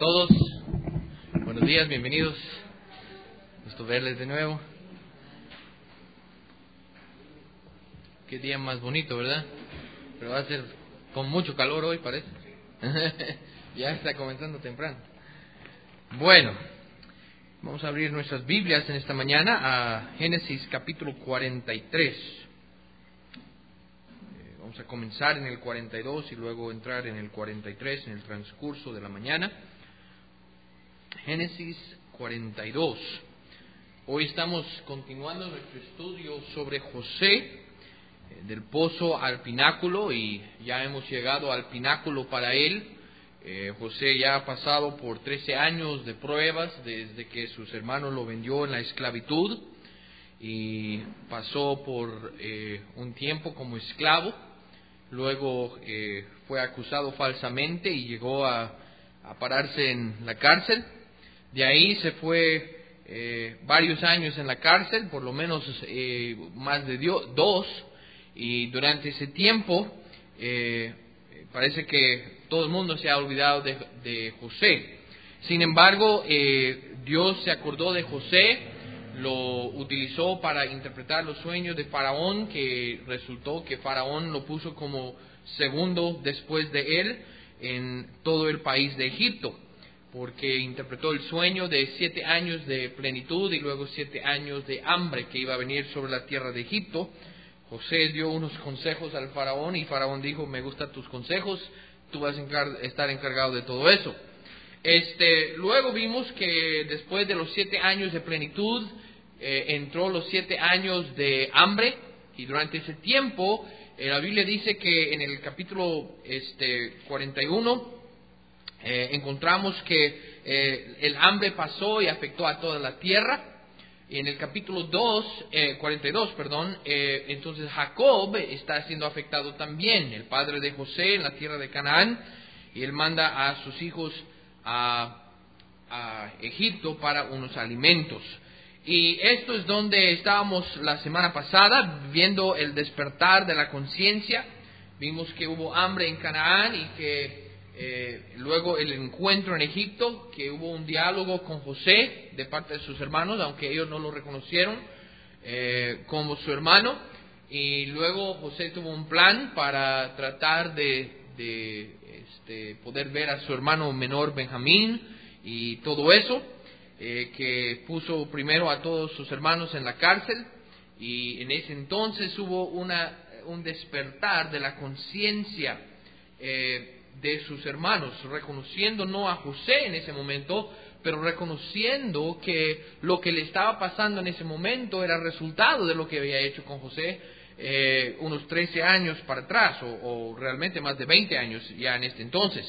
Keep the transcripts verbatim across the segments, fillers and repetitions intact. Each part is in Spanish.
Todos, buenos días, bienvenidos. Gusto verles de nuevo. Qué día más bonito, ¿verdad? Pero va a ser con mucho calor hoy, parece. Ya está comenzando temprano. Bueno, vamos a abrir nuestras Biblias en esta mañana a Génesis capítulo cuarenta y tres. Eh, vamos a comenzar en el cuarenta y dos y luego entrar en el cuarenta y tres en el transcurso de la mañana. Génesis cuarenta y dos. Hoy estamos continuando nuestro estudio sobre José, eh, del pozo al pináculo, y ya hemos llegado al pináculo para él. Eh, José ya ha pasado por trece años de pruebas desde que sus hermanos lo vendió en la esclavitud, y pasó por eh, un tiempo como esclavo. Luego eh, fue acusado falsamente y llegó a, a pararse en la cárcel. De ahí se fue eh, varios años en la cárcel, por lo menos eh, más de dio, dos, y durante ese tiempo eh, parece que todo el mundo se ha olvidado de, de José. Sin embargo, eh, Dios se acordó de José, lo utilizó para interpretar los sueños de Faraón, que resultó que Faraón lo puso como segundo después de él en todo el país de Egipto, porque interpretó el sueño de siete años de plenitud y luego siete años de hambre que iba a venir sobre la tierra de Egipto. José dio unos consejos al faraón y faraón dijo: me gustan tus consejos, tú vas a encar- estar encargado de todo eso. Este, luego vimos que después de los siete años de plenitud eh, entró los siete años de hambre, y durante ese tiempo eh, la Biblia dice que en el capítulo este, cuarenta y uno Eh, encontramos que eh, el hambre pasó y afectó a toda la tierra. Y en el capítulo dos, eh, cuarenta y dos, perdón, eh, entonces Jacob está siendo afectado también, el padre de José, en la tierra de Canaán, y él manda a sus hijos a, a Egipto para unos alimentos. Y esto es donde estábamos la semana pasada, viendo el despertar de la conciencia. Vimos que hubo hambre en Canaán y que Eh, luego el encuentro en Egipto, que hubo un diálogo con José de parte de sus hermanos, aunque ellos no lo reconocieron eh, como su hermano. Y luego José tuvo un plan para tratar de, de este, poder ver a su hermano menor Benjamín y todo eso, eh, que puso primero a todos sus hermanos en la cárcel. Y en ese entonces hubo una, un despertar de la conciencia eh, de sus hermanos, reconociendo no a José en ese momento, pero reconociendo que lo que le estaba pasando en ese momento era resultado de lo que había hecho con José eh, unos trece años para atrás, o, o realmente más de veinte años ya en este entonces.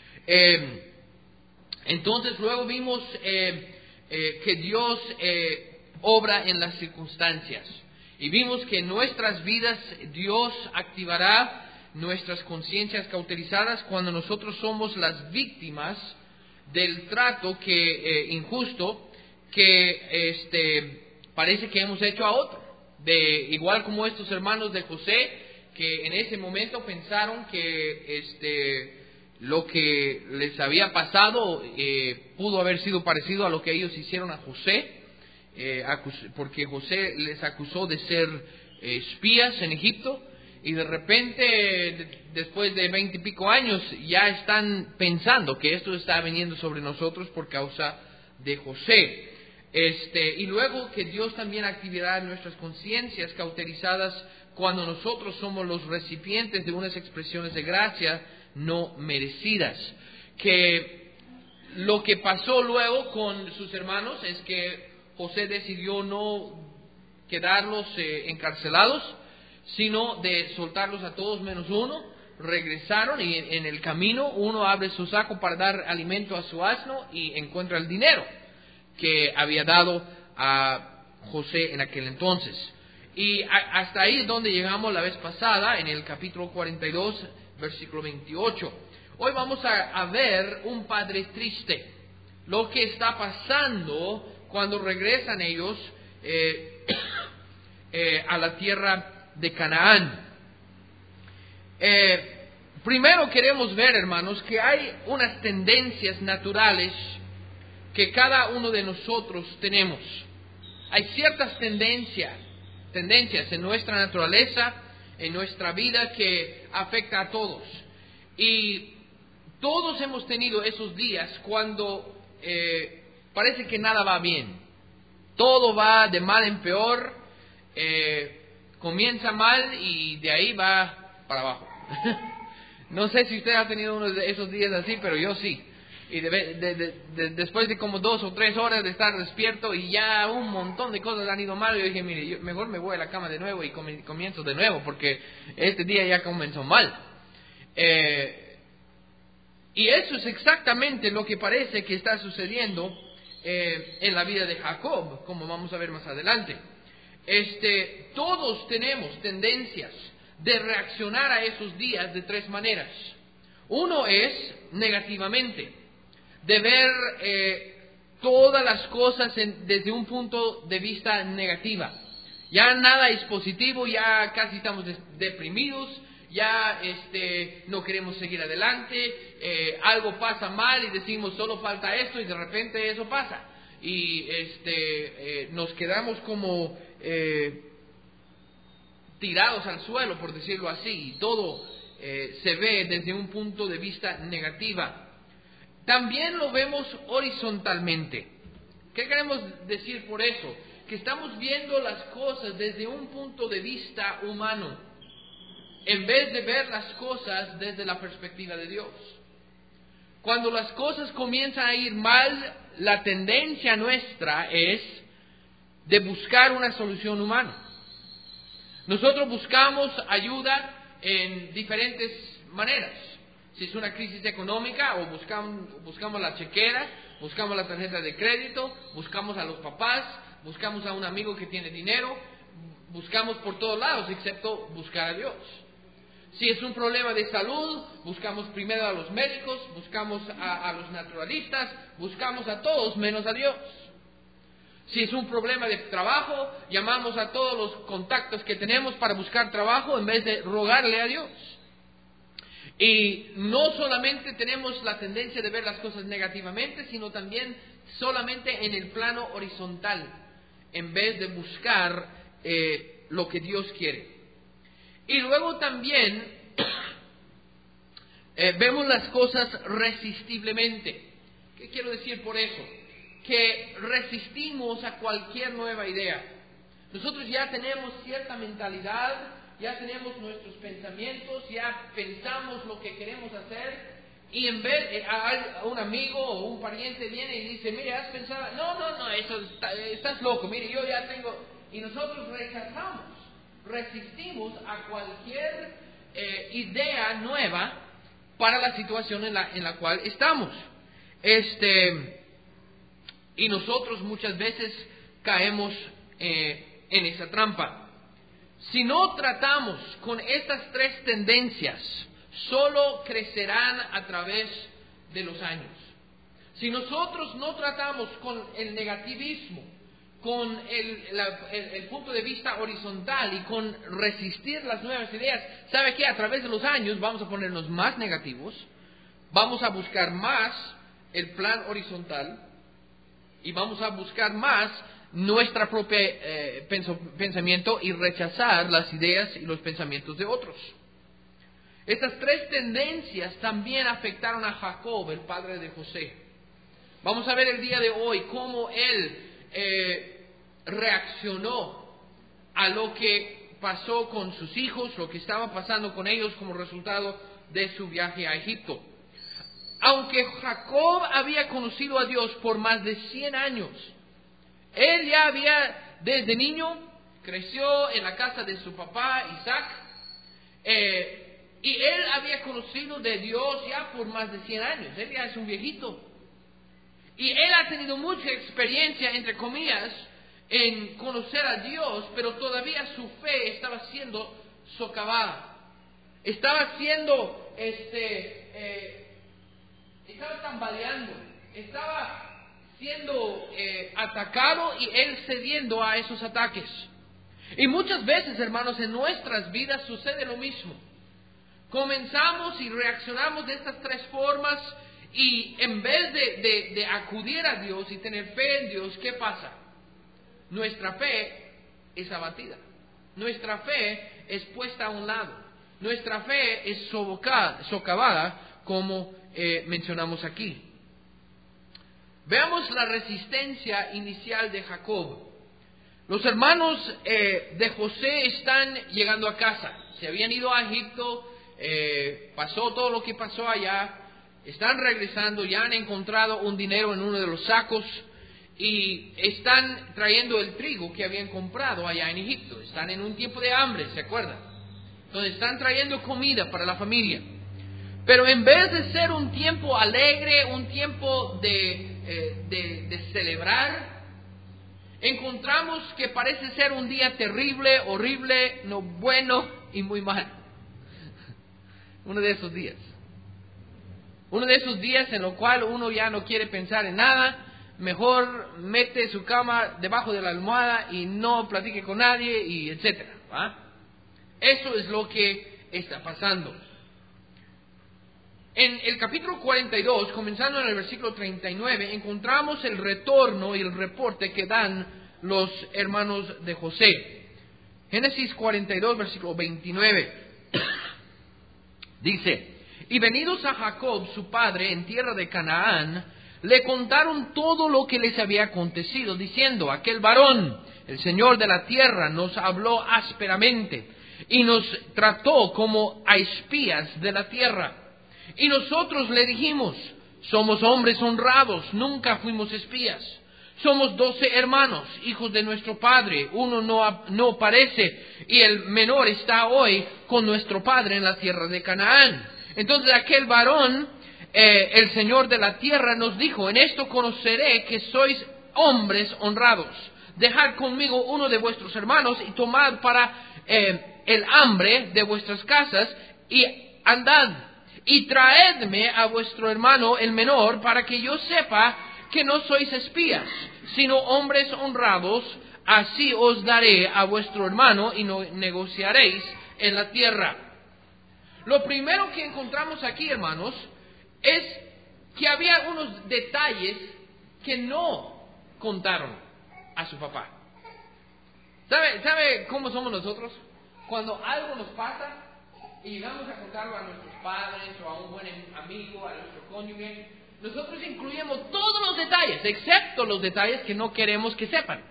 Eh, entonces luego vimos eh, eh, que Dios eh, obra en las circunstancias, y vimos que en nuestras vidas Dios activará nuestras conciencias cauterizadas cuando nosotros somos las víctimas del trato que eh, injusto que este parece que hemos hecho a otro, de igual como estos hermanos de José, que en ese momento pensaron que este lo que les había pasado eh, pudo haber sido parecido a lo que ellos hicieron a José, eh, acus- porque José les acusó de ser eh, espías en Egipto. Y de repente, después de veinte y pico años, ya están pensando que esto está viniendo sobre nosotros por causa de José. Este, y luego que Dios también activará nuestras conciencias cauterizadas cuando nosotros somos los recipientes de unas expresiones de gracia no merecidas. Que lo que pasó luego con sus hermanos es que José decidió no quedarlos eh, encarcelados, sino de soltarlos a todos menos uno. Regresaron, y en el camino uno abre su saco para dar alimento a su asno y encuentra el dinero que había dado a José en aquel entonces. Y a, hasta ahí es donde llegamos la vez pasada, en el capítulo cuarenta y dos, versículo veintiocho. Hoy vamos a, a ver un padre triste, lo que está pasando cuando regresan ellos eh, eh, a la tierra de Canaán. Eh, primero queremos ver, hermanos, que hay unas tendencias naturales que cada uno de nosotros tenemos. Hay ciertas tendencias, tendencias en nuestra naturaleza, en nuestra vida, que afecta a todos. Y todos hemos tenido esos días cuando eh, parece que nada va bien. Todo va de mal en peor, eh, comienza mal y de ahí va para abajo. No sé si usted ha tenido uno de esos días así, pero yo sí. Y de, de, de, de, después de como dos o tres horas de estar despierto y ya un montón de cosas han ido mal, yo dije, mire, yo mejor me voy a la cama de nuevo y comienzo de nuevo, porque este día ya comenzó mal. Eh, y eso es exactamente lo que parece que está sucediendo eh, en la vida de Jacob, como vamos a ver más adelante. Este, todos tenemos tendencias de reaccionar a esos días de tres maneras. Uno es negativamente, de ver eh, todas las cosas en, desde un punto de vista negativa. Ya nada es positivo, ya casi estamos des- deprimidos, ya este, no queremos seguir adelante, eh, algo pasa mal y decimos solo falta esto y de repente eso pasa. Y este, eh, nos quedamos como eh, tirados al suelo, por decirlo así, y todo eh, se ve desde un punto de vista negativa. También lo vemos horizontalmente. ¿Qué queremos decir por eso? Que estamos viendo las cosas desde un punto de vista humano, en vez de ver las cosas desde la perspectiva de Dios. Cuando las cosas comienzan a ir mal, la tendencia nuestra es de buscar una solución humana. Nosotros buscamos ayuda en diferentes maneras. Si es una crisis económica, o buscamos, buscamos la chequera, buscamos la tarjeta de crédito, buscamos a los papás, buscamos a un amigo que tiene dinero, buscamos por todos lados, excepto buscar a Dios. Si es un problema de salud, buscamos primero a los médicos, buscamos a, a los naturalistas, buscamos a todos menos a Dios. Si es un problema de trabajo, llamamos a todos los contactos que tenemos para buscar trabajo en vez de rogarle a Dios. Y no solamente tenemos la tendencia de ver las cosas negativamente, sino también solamente en el plano horizontal, en vez de buscar eh, lo que Dios quiere. Y luego también eh, vemos las cosas resistiblemente. ¿Qué quiero decir por eso? Que resistimos a cualquier nueva idea. Nosotros ya tenemos cierta mentalidad, ya tenemos nuestros pensamientos, ya pensamos lo que queremos hacer, y en vez eh, a, a un amigo o un pariente viene y dice, mire, ¿has pensado? No, no, no, eso está, estás loco, mire, yo ya tengo... Y nosotros rechazamos, resistimos a cualquier eh, idea nueva para la situación en la, en la cual estamos. Este... Y nosotros muchas veces caemos eh, en esa trampa. Si no tratamos con estas tres tendencias, solo crecerán a través de los años. Si nosotros no tratamos con el negativismo, con el, la, el, el punto de vista horizontal y con resistir las nuevas ideas, ¿sabe qué? A través de los años vamos a ponernos más negativos, vamos a buscar más el plan horizontal, y vamos a buscar más nuestra propia eh, penso, pensamiento y rechazar las ideas y los pensamientos de otros. Estas tres tendencias también afectaron a Jacob, el padre de José. Vamos a ver el día de hoy cómo él eh, reaccionó a lo que pasó con sus hijos, lo que estaba pasando con ellos como resultado de su viaje a Egipto. Aunque Jacob había conocido a Dios por más de cien años, él ya había, desde niño, creció en la casa de su papá Isaac, eh, y él había conocido de Dios ya por más de cien años, él ya es un viejito. Y él ha tenido mucha experiencia, entre comillas, en conocer a Dios, pero todavía su fe estaba siendo socavada, estaba siendo, este... Eh, estaba tambaleando, estaba siendo eh, atacado y él cediendo a esos ataques. Y muchas veces, hermanos, en nuestras vidas sucede lo mismo. comenzamos y reaccionamos de estas tres formas y en vez de, de, de acudir a Dios y tener fe en Dios, ¿qué pasa? Nuestra fe es abatida. Nuestra fe es puesta a un lado. Nuestra fe es socavada, socavada como eh, mencionamos aquí. Veamos la resistencia inicial de Jacob. Los hermanos eh, de José están llegando a casa. Se habían ido a Egipto, eh, pasó todo lo que pasó allá. Están regresando, ya han encontrado un dinero en uno de los sacos y están trayendo el trigo que habían comprado allá en Egipto. Están en un tiempo de hambre, ¿se acuerdan? Entonces están trayendo comida para la familia. Pero en vez de ser un tiempo alegre, un tiempo de, eh, de, de celebrar, encontramos que parece ser un día terrible, horrible, no bueno y muy mal. Uno de esos días. Uno de esos días en los cuales uno ya no quiere pensar en nada, mejor mete su cama debajo de la almohada y no platique con nadie, y etcétera. ¿Va? Eso es lo que está pasando. En el capítulo cuarenta y dos, comenzando en el versículo treinta y nueve, encontramos el retorno y el reporte que dan los hermanos de José. Génesis cuarenta y dos, versículo veintinueve. Dice: y venidos a Jacob su padre en tierra de Canaán, le contaron todo lo que les había acontecido, diciendo: aquel varón, el Señor de la tierra, nos habló ásperamente y nos trató como a espías de la tierra. Y nosotros le dijimos: somos hombres honrados, nunca fuimos espías. Somos doce hermanos, hijos de nuestro padre. Uno no, no parece, y el menor está hoy con nuestro padre en la tierra de Canaán. Entonces aquel varón, eh, el Señor de la tierra, nos dijo: en esto conoceré que sois hombres honrados. Dejad conmigo uno de vuestros hermanos y tomad para eh, el hambre de vuestras casas y andad. Y traedme a vuestro hermano el menor, para que yo sepa que no sois espías, sino hombres honrados. Así os daré a vuestro hermano y no negociaréis en la tierra. Lo primero que encontramos aquí, hermanos, es que había unos detalles que no contaron a su papá. ¿Sabe, sabe cómo somos nosotros? Cuando algo nos pasa y llegamos a contarlo a nuestros padres o a un buen amigo, a nuestro cónyuge, nosotros incluimos todos los detalles, excepto los detalles que no queremos que sepan.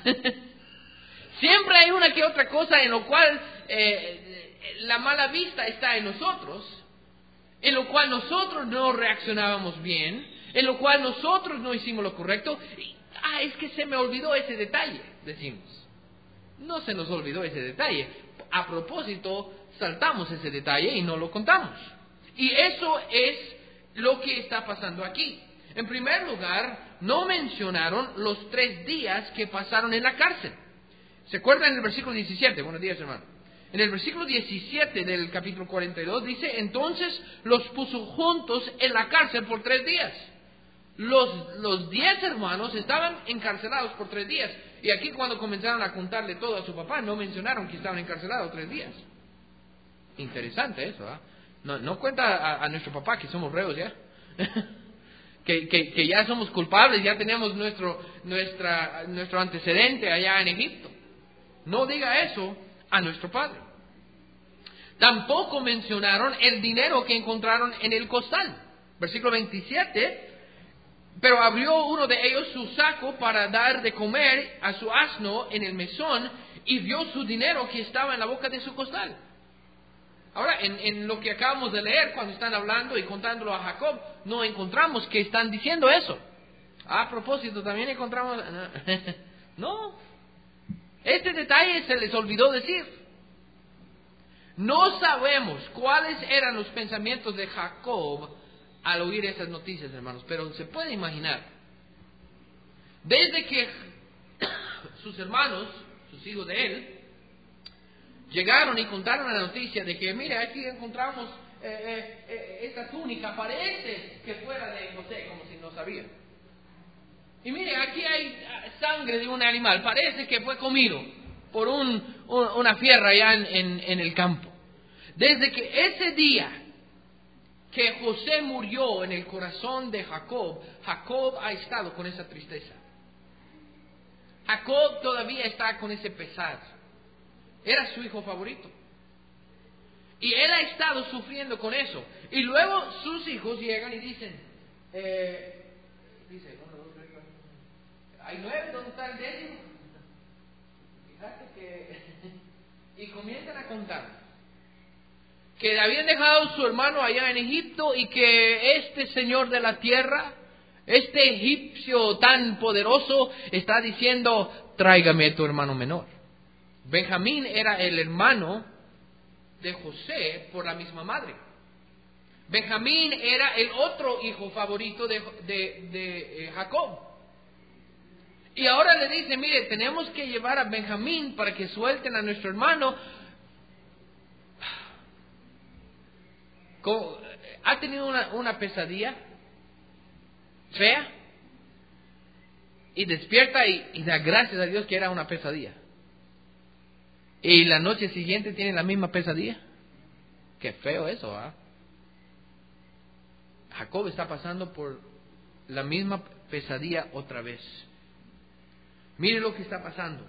Siempre hay una que otra cosa en lo cual eh, la mala vista está en nosotros, en lo cual nosotros no reaccionábamos bien, en lo cual nosotros no hicimos lo correcto. Y, ah, es que se me olvidó ese detalle, decimos. No se nos olvidó ese detalle. A propósito, saltamos ese detalle y no lo contamos. Y eso es lo que está pasando aquí. En primer lugar, no mencionaron los tres días que pasaron en la cárcel. ¿Se acuerdan en el versículo diecisiete? Buenos días, hermano. En el versículo diecisiete del capítulo cuarenta y dos dice: entonces los puso juntos en la cárcel por tres días. Los, los diez hermanos estaban encarcelados por tres días. Y aquí, cuando comenzaron a contarle todo a su papá, no mencionaron que estaban encarcelados tres días. Interesante eso, ¿eh? No, no cuenta a, a nuestro papá que somos reos ya. que, que, que ya somos culpables, ya tenemos nuestro, nuestra, nuestro antecedente allá en Egipto. No diga eso a nuestro padre. Tampoco mencionaron el dinero que encontraron en el costal. Versículo veintisiete. Pero abrió uno de ellos su saco para dar de comer a su asno en el mesón, y vio su dinero que estaba en la boca de su costal. Ahora, en, en lo que acabamos de leer, cuando están hablando y contándolo a Jacob, no encontramos que están diciendo eso. A propósito, también encontramos... No, este detalle se les olvidó decir. No sabemos cuáles eran los pensamientos de Jacob al oír esas noticias, hermanos, pero se puede imaginar. Desde que sus hermanos, sus hijos de él, llegaron y contaron la noticia de que, mire, aquí encontramos eh, eh, eh, esta túnica, parece que fuera de José, como si no sabían. Y mire, aquí hay sangre de un animal, parece que fue comido por un, un, una fiera allá en, en, en el campo. Desde que ese día que José murió en el corazón de Jacob, Jacob ha estado con esa tristeza. Jacob todavía está con ese pesar. Era su hijo favorito. Y él ha estado sufriendo con eso. Y luego sus hijos llegan y dicen, eh, dice, uno, dos, tres, cuatro, hay nueve, ¿dónde está el décimo? Fíjate que... y comienzan a contar que habían dejado a su hermano allá en Egipto y que este señor de la tierra, este egipcio tan poderoso, está diciendo, tráigame a tu hermano menor. Benjamín era el hermano de José por la misma madre. Benjamín era el otro hijo favorito de, de, de eh, Jacob. Y ahora le dice, mire, tenemos que llevar a Benjamín para que suelten a nuestro hermano. ¿Cómo? ¿Ha tenido una, una pesadilla fea? Y despierta y, y da gracias a Dios que era una pesadilla. Y la noche siguiente tiene la misma pesadilla. Qué feo eso, ¿ah? Jacob está pasando por la misma pesadilla otra vez. Mire lo que está pasando.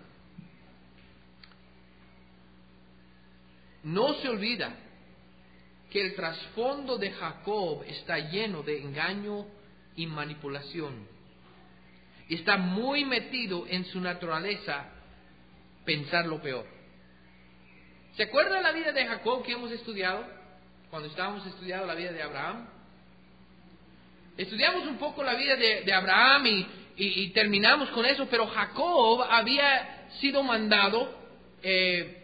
No se olvida que el trasfondo de Jacob está lleno de engaño y manipulación. Está muy metido en su naturaleza pensar lo peor. ¿Se acuerda la vida de Jacob que hemos estudiado? Cuando estábamos estudiando la vida de Abraham. Estudiamos un poco la vida de, de Abraham y, y, y terminamos con eso, pero Jacob había sido mandado eh,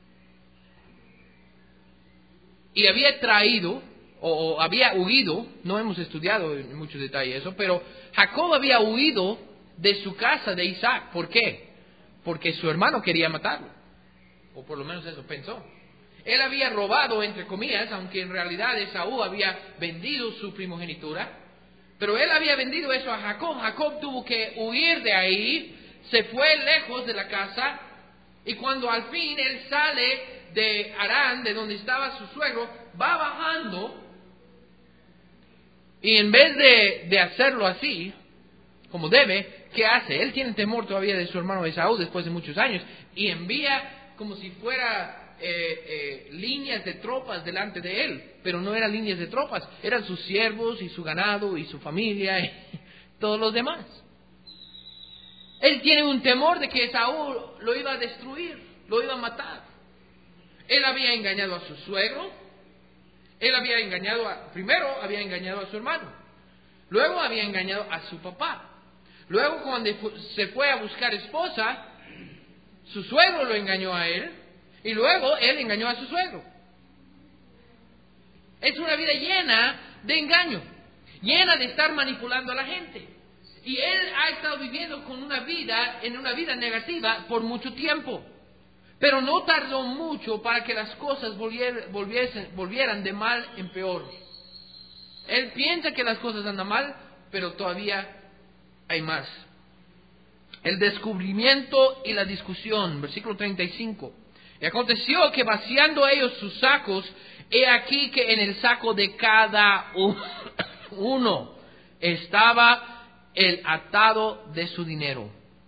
y había traído, o, o había huido, no hemos estudiado en muchos detalles eso, pero Jacob había huido de su casa de Isaac. ¿Por qué? Porque su hermano quería matarlo. O por lo menos eso pensó. Él había robado, entre comillas, aunque en realidad Esaú había vendido su primogenitura. Pero él había vendido eso a Jacob. Jacob tuvo que huir de ahí, se fue lejos de la casa. Y cuando al fin él sale de Harán, de donde estaba su suegro, va bajando. Y en vez de, de hacerlo así, como debe, ¿qué hace? Él tiene temor todavía de su hermano Esaú después de muchos años. Y envía como si fuera eh, eh, líneas de tropas delante de él, pero no eran líneas de tropas, eran sus siervos y su ganado y su familia y todos los demás. Él tiene un temor de que Esaú lo iba a destruir, lo iba a matar. Él había engañado a su suegro, él había engañado a, primero había engañado a su hermano, luego había engañado a su papá, luego cuando se fue a buscar esposa, su suegro lo engañó a él y luego él engañó a su suegro. Es una vida llena de engaño, llena de estar manipulando a la gente. Y él ha estado viviendo con una vida, en una vida negativa por mucho tiempo. Pero no tardó mucho para que las cosas volvier, volviesen, volvieran de mal en peor. Él piensa que las cosas andan mal, pero todavía hay más. El descubrimiento y la discusión, versículo treinta y cinco. Y aconteció que vaciando ellos sus sacos, he aquí que en el saco de cada uno estaba el atado de su dinero.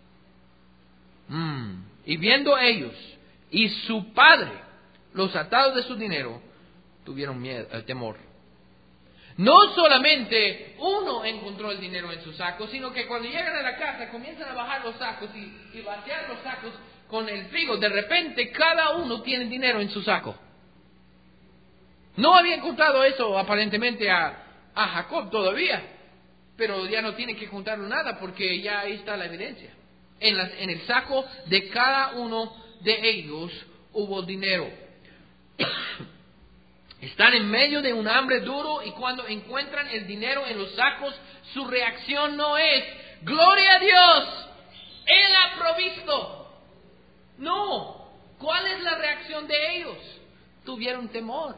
Mm. Y viendo ellos y su padre los atados de su dinero, tuvieron miedo, eh, temor. No solamente uno encontró el dinero en su saco, sino que cuando llegan a la casa comienzan a bajar los sacos y, y vaciar los sacos con el trigo. De repente cada uno tiene dinero en su saco. No había encontrado eso aparentemente a, a Jacob todavía, pero ya no tiene que contarlo nada porque ya ahí está la evidencia. En, las, en el saco de cada uno de ellos hubo dinero. Están en medio de un hambre duro y cuando encuentran el dinero en los sacos, su reacción no es ¡Gloria a Dios! ¡Él ha provisto! No. ¿Cuál es la reacción de ellos? Tuvieron temor.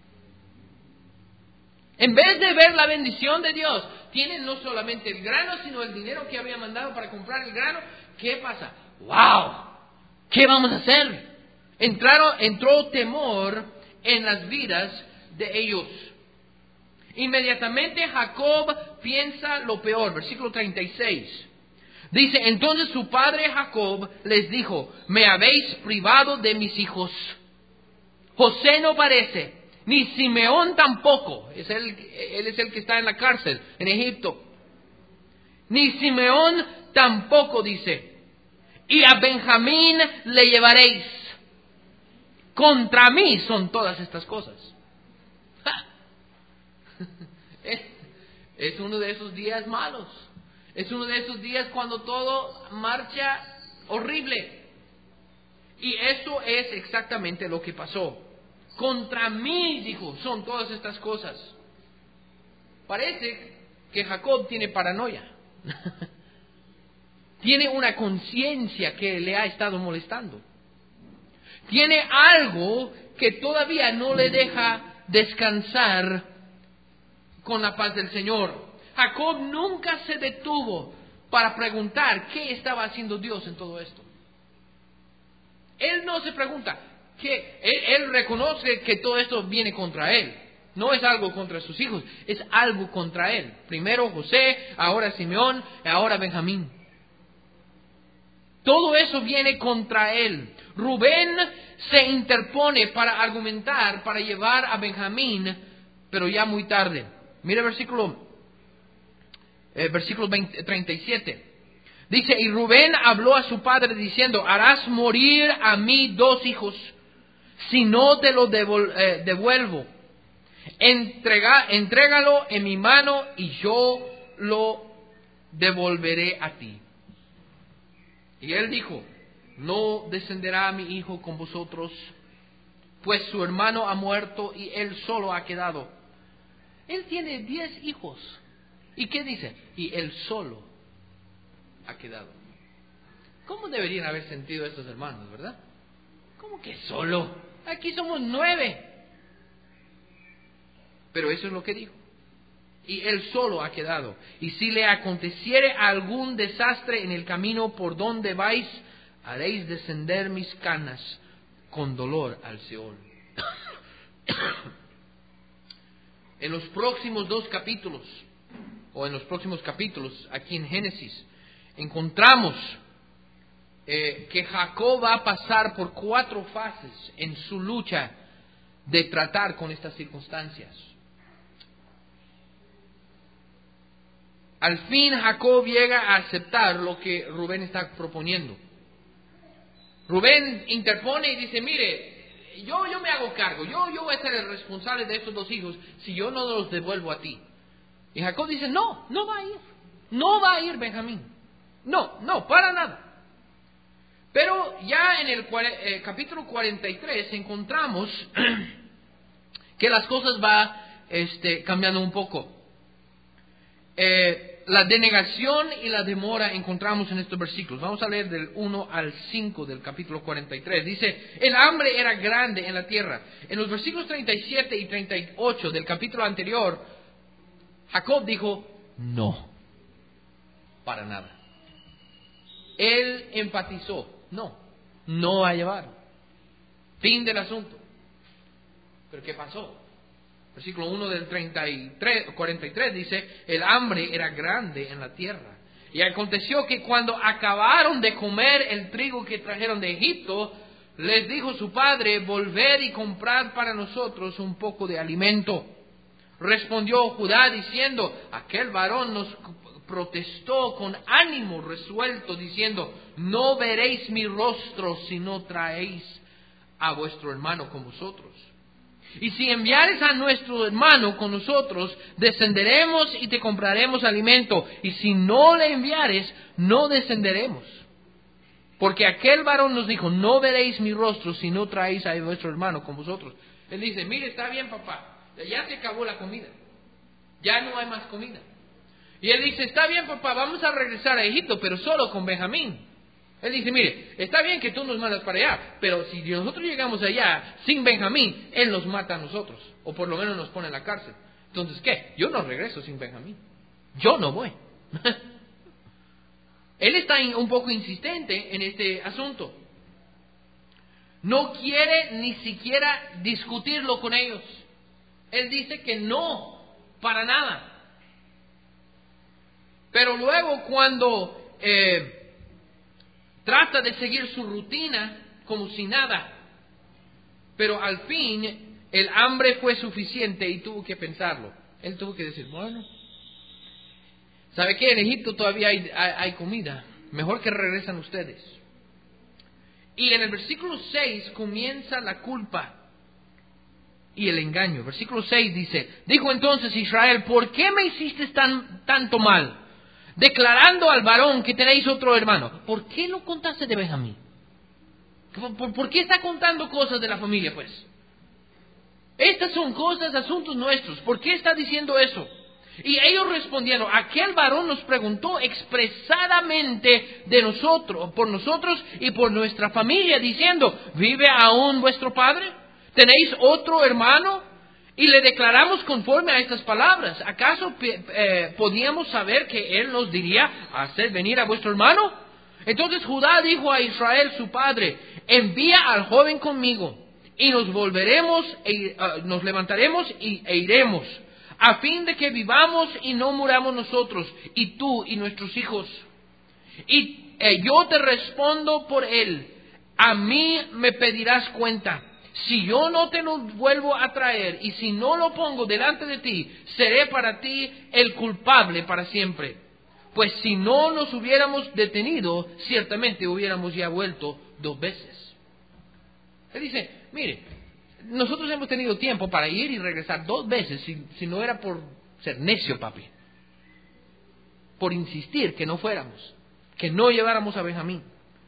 En vez de ver la bendición de Dios, tienen no solamente el grano, sino el dinero que había mandado para comprar el grano. ¿Qué pasa? ¡Wow! ¿Qué vamos a hacer? Entraron, entró temor en las vidas de ellos. Inmediatamente Jacob piensa lo peor. Versículo treinta y seis. Dice, entonces su padre Jacob les dijo, me habéis privado de mis hijos. José no parece, ni Simeón tampoco. Es él, él es el que está en la cárcel en Egipto. Ni Simeón tampoco, dice. Y a Benjamín le llevaréis. Contra mí son todas estas cosas. Es, es uno de esos días malos. Es uno de esos días cuando todo marcha horrible. Y eso es exactamente lo que pasó. Contra mí, dijo, son todas estas cosas. Parece que Jacob tiene paranoia. Tiene una conciencia que le ha estado molestando. Tiene algo que todavía no le deja descansar con la paz del Señor. Jacob nunca se detuvo para preguntar qué estaba haciendo Dios en todo esto. Él no se pregunta, que él, él reconoce que todo esto viene contra él. No es algo contra sus hijos, es algo contra él. Primero José, ahora Simeón, ahora Benjamín. Todo eso viene contra él. Rubén se interpone para argumentar, para llevar a Benjamín, pero ya muy tarde. Mira el versículo Eh, versículo veinte, treinta y siete. Dice, y Rubén habló a su padre diciendo, harás morir a mí dos hijos, si no te lo devol, eh, devuelvo. Entrega, entrégalo en mi mano y yo lo devolveré a ti. Y él dijo, no descenderá mi hijo con vosotros, pues su hermano ha muerto y él solo ha quedado. Él tiene diez hijos. ¿Y qué dice? Y él solo ha quedado. ¿Cómo deberían haber sentido estos hermanos, verdad? ¿Cómo que solo? Aquí somos nueve. Pero eso es lo que dijo. Y él solo ha quedado. Y si le aconteciere algún desastre en el camino por donde vais, haréis descender mis canas con dolor al Seol. En los próximos dos capítulos, o en los próximos capítulos, aquí en Génesis, encontramos eh, que Jacob va a pasar por cuatro fases en su lucha de tratar con estas circunstancias. Al fin Jacob llega a aceptar lo que Rubén está proponiendo. Rubén interpone y dice, mire, yo, yo me hago cargo, yo, yo voy a ser el responsable de estos dos hijos si yo no los devuelvo a ti. Y Jacob dice, no, no va a ir. No va a ir Benjamín. No, no, para nada. Pero ya en el eh, capítulo cuarenta y tres encontramos que las cosas van este, cambiando un poco. Eh, la denegación y la demora encontramos en estos versículos. Vamos a leer del uno al cinco del capítulo cuarenta y tres. Dice, el hambre era grande en la tierra. En los versículos treinta y siete y treinta y ocho del capítulo anterior, Jacob dijo, no, para nada. Él enfatizó, no, no va a llevar. Fin del asunto. Pero ¿qué pasó? Versículo uno del treinta y tres, cuarenta y tres dice, el hambre era grande en la tierra. Y aconteció que cuando acabaron de comer el trigo que trajeron de Egipto, les dijo su padre, volved y comprad para nosotros un poco de alimento. Respondió Judá diciendo, aquel varón nos protestó con ánimo resuelto, diciendo, no veréis mi rostro si no traéis a vuestro hermano con vosotros. Y si enviares a nuestro hermano con nosotros, descenderemos y te compraremos alimento. Y si no le enviares, no descenderemos. Porque aquel varón nos dijo, no veréis mi rostro si no traéis a vuestro hermano con vosotros. Él dice, mire, está bien papá, ya se acabó la comida. Ya no hay más comida. Y él dice, está bien papá, vamos a regresar a Egipto, pero solo con Benjamín. Él dice, mire, está bien que tú nos mandas para allá, pero si nosotros llegamos allá sin Benjamín, él nos mata a nosotros, o por lo menos nos pone en la cárcel. Entonces, ¿qué? Yo no regreso sin Benjamín. Yo no voy. Él está un poco insistente en este asunto. No quiere ni siquiera discutirlo con ellos. Él dice que no, para nada. Pero luego cuando eh, trata de seguir su rutina como si nada, pero al fin el hambre fue suficiente y tuvo que pensarlo. Él tuvo que decir, bueno, ¿sabe qué? En Egipto todavía hay, hay, hay comida. Mejor que regresan ustedes. Y en el versículo seis comienza la culpa y el engaño. Versículo seis dice, dijo entonces Israel, ¿por qué me hiciste tan, tanto mal? Declarando al varón que tenéis otro hermano. ¿Por qué no contaste de Benjamín? ¿Por, por, ¿Por qué está contando cosas de la familia, pues? Estas son cosas, asuntos nuestros. ¿Por qué está diciendo eso? Y ellos respondieron, aquel varón nos preguntó expresadamente de nosotros, por nosotros y por nuestra familia, diciendo, ¿vive aún vuestro padre? ¿Tenéis otro hermano? Y le declaramos conforme a estas palabras. ¿Acaso eh, podíamos saber que él nos diría, hacer venir a vuestro hermano? Entonces Judá dijo a Israel su padre, envía al joven conmigo, y nos volveremos, e, uh, nos levantaremos y, e iremos, a fin de que vivamos y no muramos nosotros, y tú y nuestros hijos. Y eh, yo te respondo por él, a mí me pedirás cuenta. Si yo no te lo vuelvo a traer, y si no lo pongo delante de ti, seré para ti el culpable para siempre. Pues si no nos hubiéramos detenido, ciertamente hubiéramos ya vuelto dos veces. Él dice, mire, nosotros hemos tenido tiempo para ir y regresar dos veces, si, si no era por ser necio, papi. Por insistir que no fuéramos, que no lleváramos a Benjamín.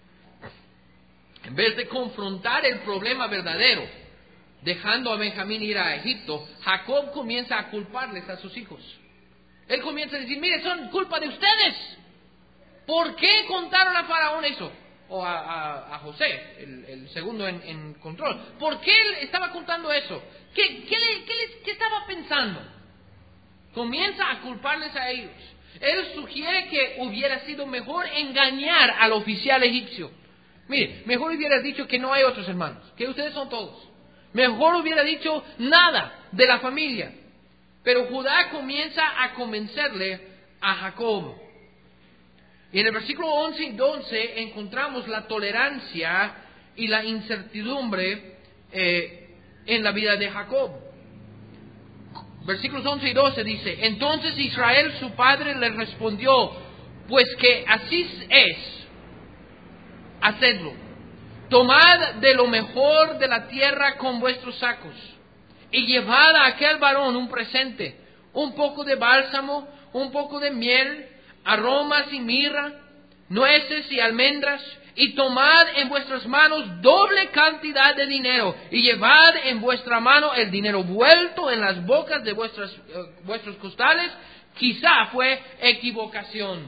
En vez de confrontar el problema verdadero, dejando a Benjamín ir a Egipto, Jacob comienza a culparles a sus hijos. Él comienza a decir, mire, son culpa de ustedes. ¿Por qué contaron a Faraón eso? O a, a, a José, el, el segundo en, en control. ¿Por qué él estaba contando eso? ¿Qué, qué, qué, les, ¿Qué estaba pensando? Comienza a culparles a ellos. Él sugiere que hubiera sido mejor engañar al oficial egipcio. Mire, mejor hubiera dicho que no hay otros hermanos, que ustedes son todos. Mejor hubiera dicho nada de la familia. Pero Judá comienza a convencerle a Jacob. Y en el versículo once y doce encontramos la tolerancia y la incertidumbre eh, en la vida de Jacob. Versículos once y doce dice, entonces Israel su padre le respondió, pues que así es, hacedlo. Tomad de lo mejor de la tierra con vuestros sacos y llevad a aquel varón un presente, un poco de bálsamo, un poco de miel, aromas y mirra, nueces y almendras, y tomad en vuestras manos doble cantidad de dinero, y llevad en vuestra mano el dinero vuelto en las bocas de vuestras, uh, vuestros costales. Quizá fue equivocación.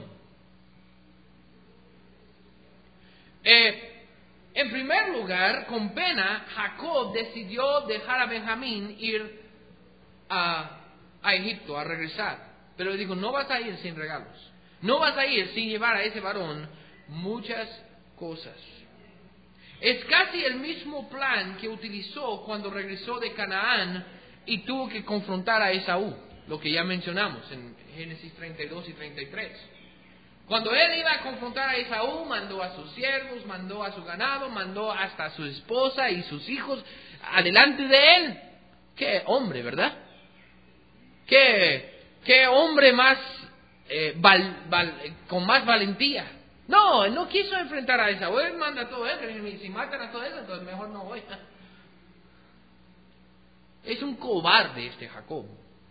Eh, en primer lugar, con pena, Jacob decidió dejar a Benjamín ir a, a Egipto, a regresar. Pero le dijo, no vas a ir sin regalos. No vas a ir sin llevar a ese varón muchas cosas. Es casi el mismo plan que utilizó cuando regresó de Canaán y tuvo que confrontar a Esaú, lo que ya mencionamos en Génesis treinta y dos y treinta y tres. Cuando él iba a confrontar a Esaú, mandó a sus siervos, mandó a su ganado, mandó hasta a su esposa y sus hijos adelante de él. ¡Qué hombre!, ¿verdad? ¡Qué, qué hombre más, eh, val, val, con más valentía! No, él no quiso enfrentar a Esaú. Él manda a todo eso. Si matan a todo eso, entonces mejor no voy. Es un cobarde este Jacob.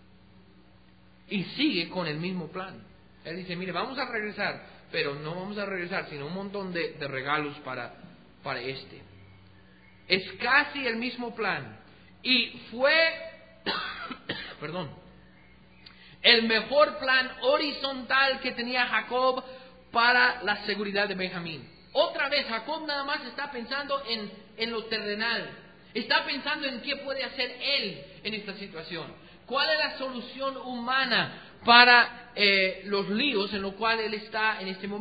Y sigue con el mismo plan. Él dice, mire, vamos a regresar, pero no vamos a regresar, sino un montón de, de regalos para, para este. Es casi el mismo plan. Y fue, perdón, el mejor plan horizontal que tenía Jacob para la seguridad de Benjamín. Otra vez, Jacob nada más está pensando en, en lo terrenal. Está pensando en qué puede hacer él en esta situación. ¿Cuál es la solución humana para eh, los líos en los cuales él está en este momento? Y Jacob no ha considerado el plan vertical.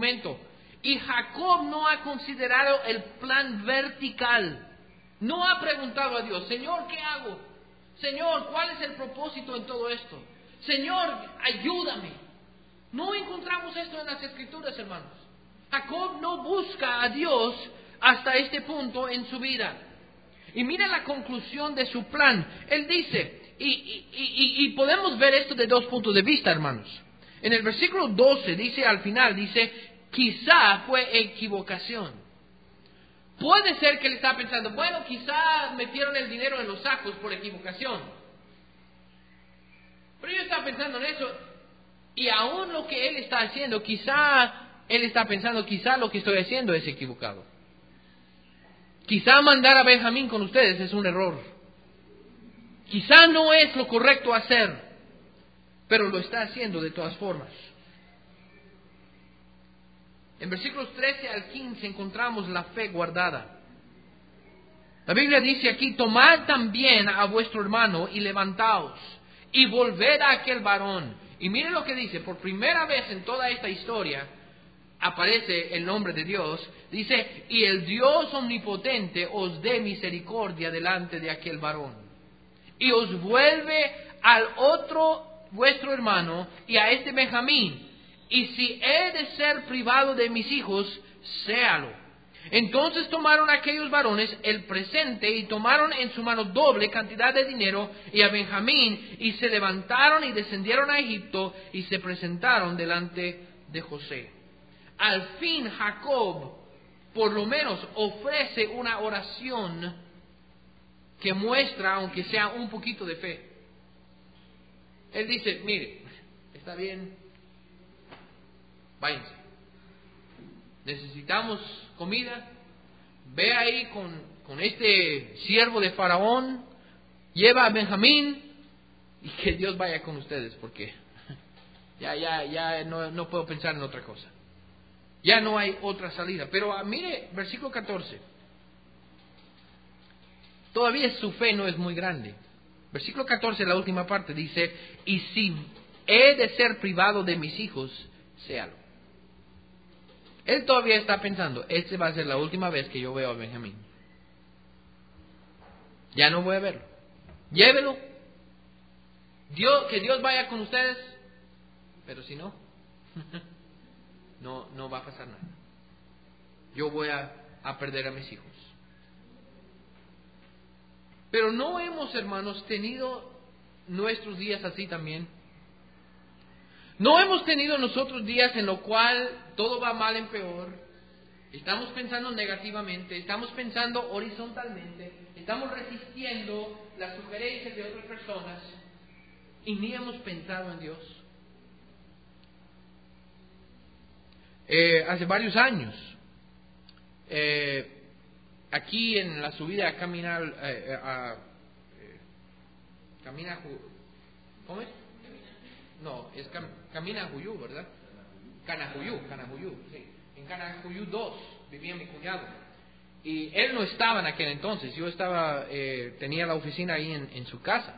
No ha preguntado a Dios, Señor, ¿qué hago? Señor, ¿cuál es el propósito en todo esto? Señor, ayúdame. No encontramos esto en las Escrituras, hermanos. Jacob no busca a Dios hasta este punto en su vida. Y mira la conclusión de su plan. Él dice, y, y, y, y podemos ver esto de dos puntos de vista, hermanos. En el versículo doce dice al final, dice, quizá fue equivocación. Puede ser que él estaba pensando, bueno, quizá metieron el dinero en los sacos por equivocación. Pero yo estaba pensando en eso, y aún lo que él está haciendo, quizá él está pensando, quizá lo que estoy haciendo es equivocado. Quizá mandar a Benjamín con ustedes es un error. Quizá no es lo correcto hacer, pero lo está haciendo de todas formas. En versículos trece al quince encontramos la fe guardada. La Biblia dice aquí, tomad también a vuestro hermano y levantaos y volved a aquel varón. Y miren lo que dice, por primera vez en toda esta historia aparece el nombre de Dios. Dice, y el Dios omnipotente os dé misericordia delante de aquel varón. Y os vuelve al otro vuestro hermano y a este Benjamín. Y si he de ser privado de mis hijos, séalo. Entonces tomaron aquellos varones el presente y tomaron en su mano doble cantidad de dinero y a Benjamín, y se levantaron y descendieron a Egipto y se presentaron delante de José. Al fin Jacob, por lo menos, ofrece una oración que muestra, aunque sea un poquito de fe. Él dice, mire, está bien, váyanse. Necesitamos comida. Ve ahí con, con este siervo de Faraón, lleva a Benjamín y que Dios vaya con ustedes, porque ya, ya, ya no, no puedo pensar en otra cosa. Ya no hay otra salida. Pero ah, mire, versículo catorce. Todavía su fe no es muy grande. Versículo catorce, la última parte, dice, y si he de ser privado de mis hijos, séalo. Él todavía está pensando, esta va a ser la última vez que yo veo a Benjamín. Ya no voy a verlo. Llévelo. Dios, que Dios vaya con ustedes. Pero si no, no, no va a pasar nada. Yo voy a, a perder a mis hijos. Pero no hemos, hermanos, tenido nuestros días así también. No hemos tenido nosotros días en los cuales todo va mal en peor. Estamos pensando negativamente, estamos pensando horizontalmente, estamos resistiendo las sugerencias de otras personas y ni hemos pensado en Dios. Eh, hace varios años, eh, aquí en la subida a caminar, eh, a, eh, camina, ¿cómo es? No, es cam, Camina a Juyú, ¿verdad? Canajuyú, Canajuyú, sí. En Canajuyú dos vivía mi cuñado. Y él no estaba en aquel entonces. Yo estaba, eh, tenía la oficina ahí en, en su casa.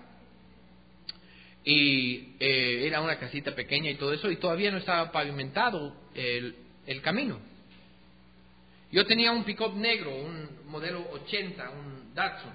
Y eh, era una casita pequeña y todo eso. Y todavía no estaba pavimentado el, el camino. Yo tenía un pick-up negro, un modelo ochenta, un Datsun.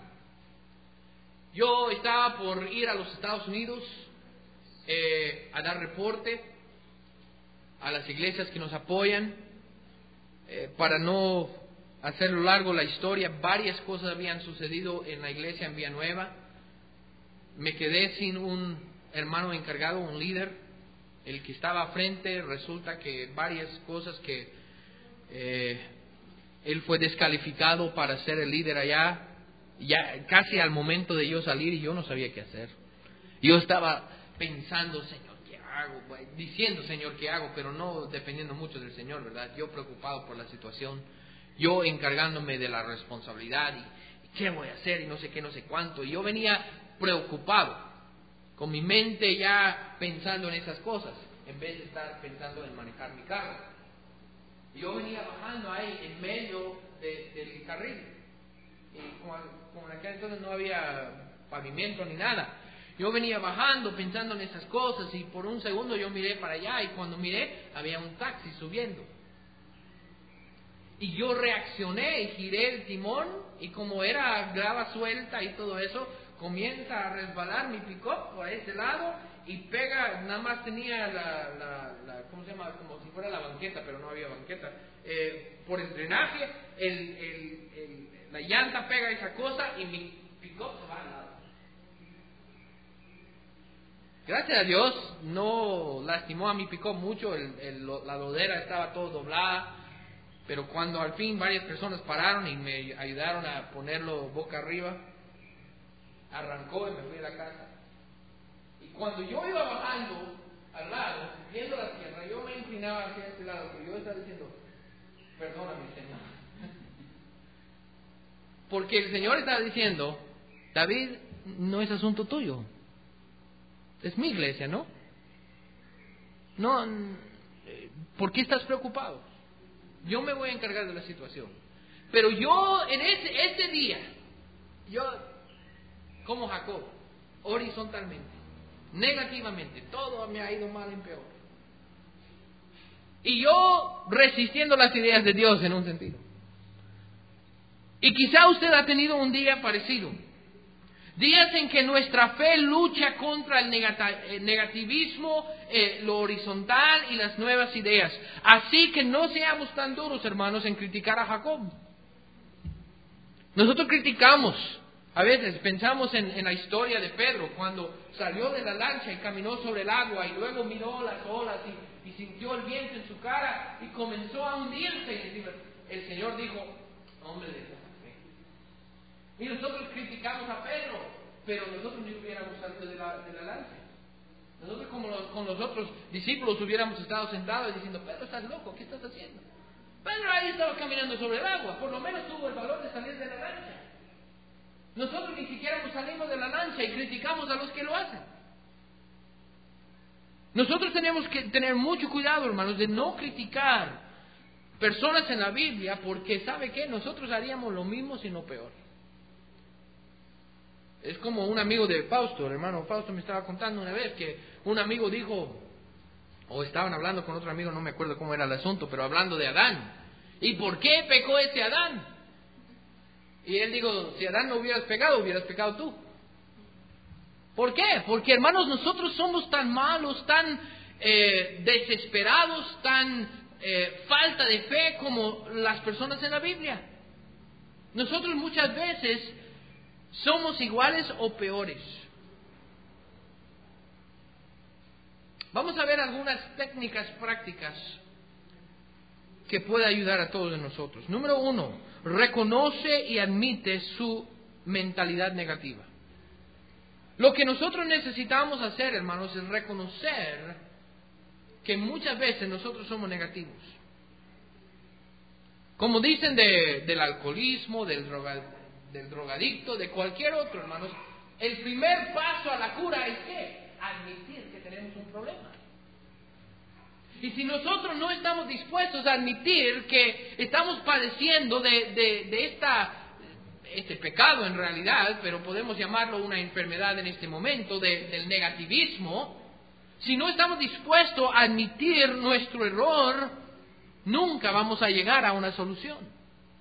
Yo estaba por ir a los Estados Unidos eh, a dar reporte a las iglesias que nos apoyan. Eh, para no hacerlo largo la historia, varias cosas habían sucedido en la iglesia en Villanueva. Me quedé sin un hermano encargado, un líder, el que estaba frente. Resulta que varias cosas que eh, él fue descalificado para ser el líder allá, ya casi al momento de yo salir, y yo no sabía qué hacer. Yo estaba pensando, Señor, ¿qué hago? Diciendo, Señor, ¿qué hago? Pero no dependiendo mucho del Señor, ¿verdad? Yo preocupado por la situación, yo encargándome de la responsabilidad, y ¿qué voy a hacer? Y no sé qué, no sé cuánto. Y yo venía preocupado, con mi mente ya pensando en esas cosas, en vez de estar pensando en manejar mi carro. Y yo venía bajando ahí en medio de, del carril. Y como, como en aquel entonces no había pavimento ni nada, yo venía bajando pensando en esas cosas, y por un segundo yo miré para allá, y cuando miré había un taxi subiendo. Y yo reaccioné y giré el timón, y como era grava suelta y todo eso, comienza a resbalar mi pick-up por ese lado y pega, nada más tenía la, la, la ¿cómo se llama? Como si fuera la banqueta, pero no había banqueta. Eh, por el drenaje, el, el, el, la llanta pega esa cosa y mi pick-up se va al lado. Gracias a Dios no lastimó a mi pick-up mucho, el, el, la lodera estaba todo doblada, pero cuando al fin varias personas pararon y me ayudaron a ponerlo boca arriba, arrancó y me fui a la casa. Y cuando yo iba bajando al lado, viendo la tierra, yo me inclinaba hacia este lado, pero yo estaba diciendo, perdóname, Señor. Porque el Señor estaba diciendo, David, no es asunto tuyo. Es mi iglesia, ¿no? No, ¿por qué estás preocupado? Yo me voy a encargar de la situación. Pero yo, en ese, ese día, yo, como Jacob, horizontalmente, negativamente, todo me ha ido mal en peor. Y yo resistiendo las ideas de Dios en un sentido. Y quizá usted ha tenido un día parecido. Días en que nuestra fe lucha contra el negativismo, eh, lo horizontal y las nuevas ideas. Así que no seamos tan duros, hermanos, en criticar a Jacob. Nosotros criticamos, a veces pensamos en, en la historia de Pedro, cuando salió de la lancha y caminó sobre el agua y luego miró las olas y, y sintió el viento en su cara y comenzó a hundirse. Y el Señor dijo, hombre de fe. Y nosotros criticamos a Pedro, pero nosotros no hubiéramos salido de la, de la lancha. Nosotros como los, con los otros discípulos hubiéramos estado sentados diciendo, Pedro, estás loco, ¿qué estás haciendo? Pedro ahí estaba caminando sobre el agua, por lo menos tuvo el valor de salir de la lancha. Nosotros ni siquiera salimos de la lancha y criticamos a los que lo hacen. Nosotros tenemos que tener mucho cuidado, hermanos, de no criticar personas en la Biblia, porque ¿sabe qué? Nosotros haríamos lo mismo, sino peor. Es como un amigo de Fausto, el hermano Fausto me estaba contando una vez que un amigo dijo, o estaban hablando con otro amigo, no me acuerdo cómo era el asunto, pero hablando de Adán. ¿Y por qué pecó ese Adán? Y él dijo, si Adán no hubieras pecado, hubieras pecado tú. ¿Por qué? Porque, hermanos, nosotros somos tan malos, tan eh, desesperados, tan eh, falta de fe como las personas en la Biblia. Nosotros muchas veces somos iguales o peores. Vamos a ver algunas técnicas prácticas que puede ayudar a todos nosotros. Número uno, reconoce y admite su mentalidad negativa. Lo que nosotros necesitamos hacer, hermanos, es reconocer que muchas veces nosotros somos negativos. Como dicen de, del alcoholismo, del droga, del drogadicto, de cualquier otro, hermanos, el primer paso a la cura es ¿qué? Admitir que tenemos un problema. Y si nosotros no estamos dispuestos a admitir que estamos padeciendo de, de, de esta, este pecado en realidad, pero podemos llamarlo una enfermedad en este momento, de, del negativismo, si no estamos dispuestos a admitir nuestro error, nunca vamos a llegar a una solución.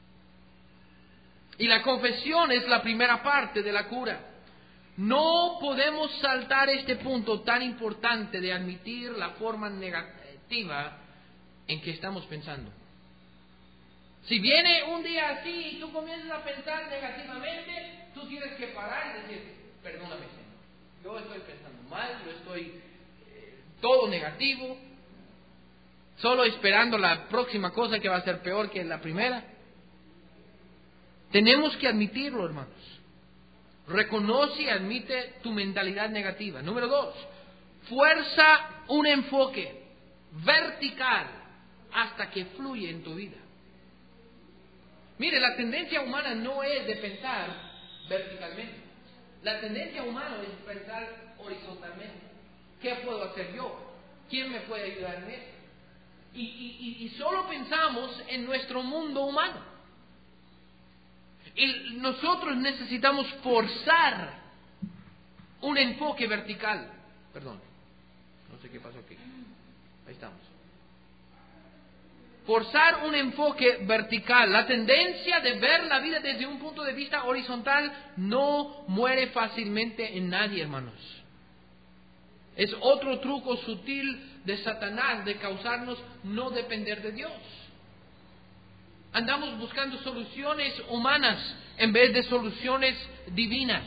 Y la confesión es la primera parte de la cura. No podemos saltar este punto tan importante de admitir la forma negativa en que estamos pensando. Si viene un día así y tú comienzas a pensar negativamente, tú tienes que parar y decir, perdóname, Señor, yo estoy pensando mal, yo estoy eh, todo negativo, solo esperando la próxima cosa que va a ser peor que la primera. Tenemos que admitirlo, hermanos. Reconoce y admite tu mentalidad negativa. Número dos, fuerza un enfoque vertical hasta que fluye en tu vida. Mire, la tendencia humana no es de pensar verticalmente. La tendencia humana es pensar horizontalmente. ¿Qué puedo hacer yo? ¿Quién me puede ayudar en esto? Y, y, y solo pensamos en nuestro mundo humano. Y nosotros necesitamos forzar un enfoque vertical. Perdón, no sé qué pasó aquí. Ahí estamos. forzar un enfoque vertical. La tendencia de ver la vida desde un punto de vista horizontal no muere fácilmente en nadie, hermanos. Es otro truco sutil de Satanás de causarnos no depender de Dios. Andamos buscando soluciones humanas en vez de soluciones divinas.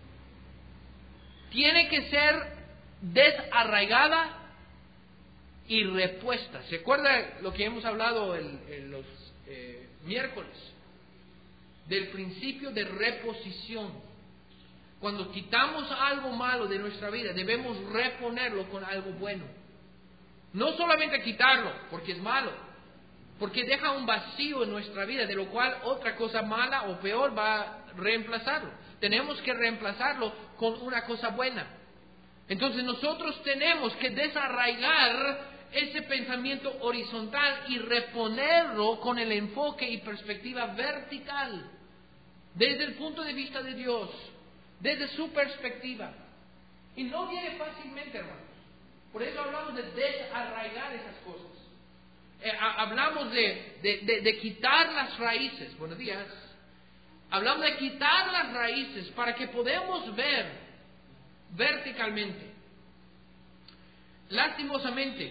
Tiene que ser desarraigada y repuesta. ¿Se acuerda lo que hemos hablado en, en los eh, miércoles? Del principio de reposición. Cuando quitamos algo malo de nuestra vida, debemos reponerlo con algo bueno. No solamente quitarlo, porque es malo, porque deja un vacío en nuestra vida, de lo cual otra cosa mala o peor va a reemplazarlo. Tenemos que reemplazarlo con una cosa buena. Entonces nosotros tenemos que desarraigar ese pensamiento horizontal y reponerlo con el enfoque y perspectiva vertical, desde el punto de vista de Dios, desde su perspectiva. Y no viene fácilmente, hermanos. Por eso hablamos de desarraigar esas cosas. Eh, hablamos de, de, de, de quitar las raíces. Buenos días. Hablamos de quitar las raíces para que podamos ver verticalmente. Lastimosamente,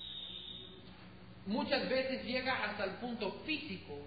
muchas veces llega hasta el punto físico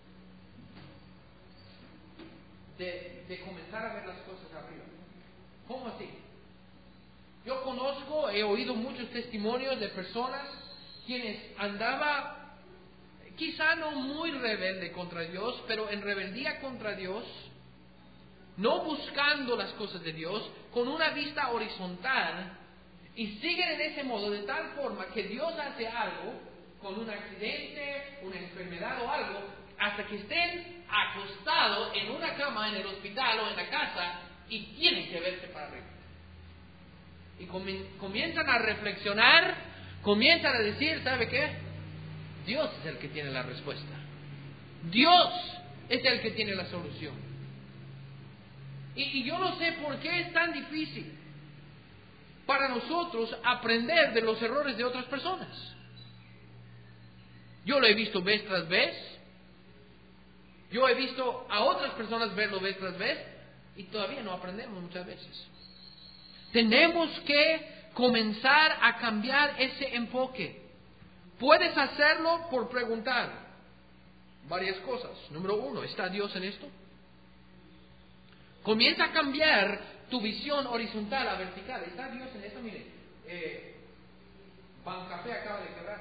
de, de comenzar a ver las cosas arriba. ¿Cómo así? Yo conozco, he oído muchos testimonios de personas quienes andaban quizá no muy rebelde contra Dios, pero en rebeldía contra Dios, no buscando las cosas de Dios, con una vista horizontal, y siguen en ese modo de tal forma que Dios hace algo, con un accidente, una enfermedad o algo, hasta que estén acostados en una cama en el hospital o en la casa y tienen que verse para arriba. Y comienzan a reflexionar, comienzan a decir, ¿sabe qué? Dios es el que tiene la respuesta. Dios es el que tiene la solución. Y, y yo no sé por qué es tan difícil para nosotros aprender de los errores de otras personas. Yo lo he visto vez tras vez. Yo he visto a otras personas verlo vez tras vez y todavía no aprendemos muchas veces. Tenemos que comenzar a cambiar ese enfoque. Puedes hacerlo por preguntar varias cosas. Número uno, ¿está Dios en esto? Comienza a cambiar tu visión horizontal a vertical. ¿Está Dios en esto? Mire, eh, Bancafé acaba de quebrar.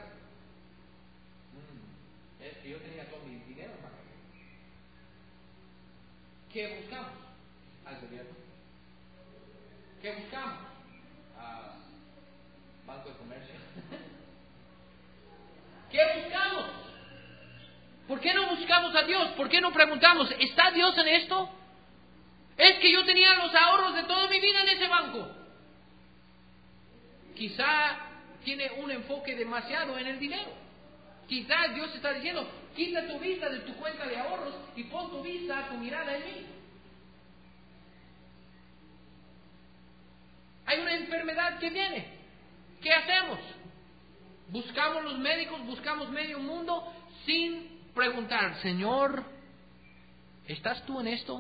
Mm, es que yo tenía todo mi dinero en Bancafé. ¿Qué buscamos? Al gobierno. ¿Qué buscamos? A Banco de Comercio. ¿Qué buscamos? ¿Por qué no buscamos a Dios? ¿Por qué no preguntamos, ¿está Dios en esto? Es que yo tenía los ahorros de toda mi vida en ese banco. Quizá tiene un enfoque demasiado en el dinero. Quizá Dios está diciendo, quita tu vista de tu cuenta de ahorros y pon tu vista, tu mirada en mí. Hay una enfermedad que viene. ¿Qué hacemos? Buscamos los médicos, buscamos medio mundo sin preguntar, Señor, ¿estás tú en esto?